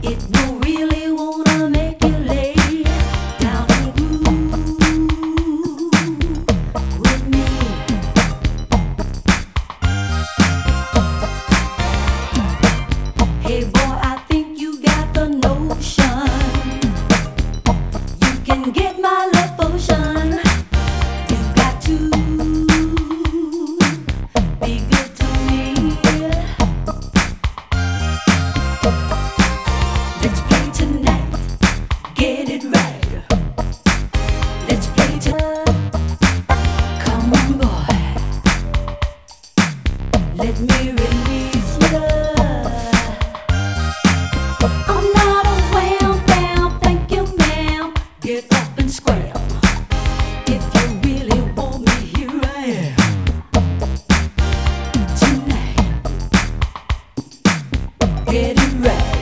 It will really wanna make you lay down and groove with me. Hey boy, I think you got the notion. You can get my love potion. You got to be good to me. Let's play tonight, get it right. Let's play tonight. Come on, boy. Let me release you. I'm not a wham bam, thank you, ma'am. Get up and scram. If you really want me, here I am. Tonight, get it right.